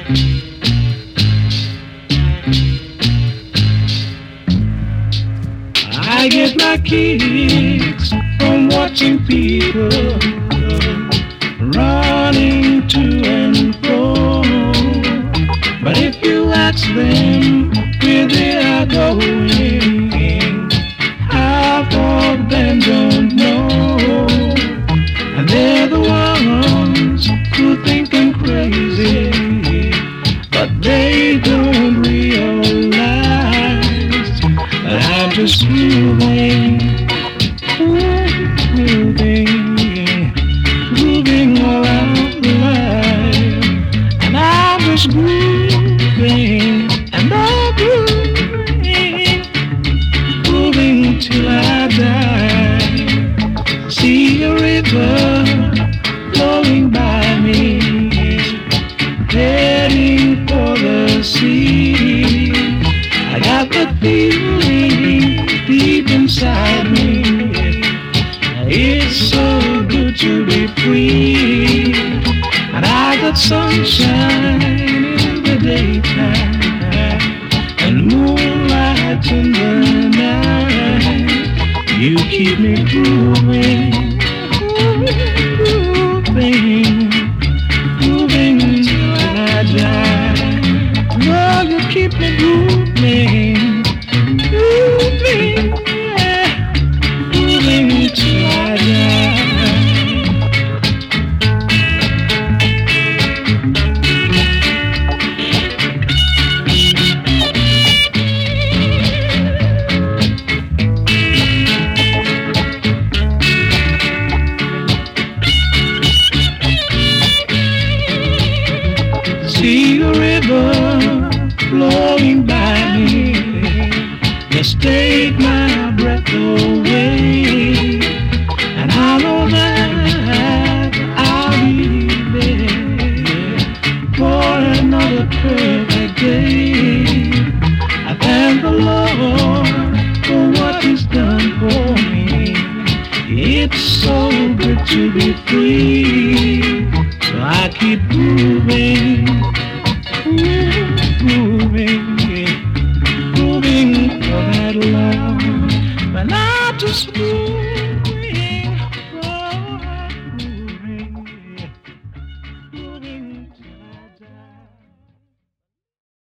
I get my kicks from watching people running to and fro. But if you ask them where they are going, half of them don't know. And they're the ones who think I'm crazy, but they don't realize that I'm just moving all out life. And I'm just moving and I'm moving till I die. See a river flowing by me, heading for the sea. I got the feeling deep inside me, it's so good to be free. And I got sunshine in the daytime and moonlight in the night. You keep me grooving, moving till I die. Lord, you keep me moving, moving till I die. See a river flowing by me, just take my breath away. And I know that I'll be there for another perfect day. I thank the Lord for what He's done for me. It's so good to be free, so I keep moving, moving for that long. But I just move.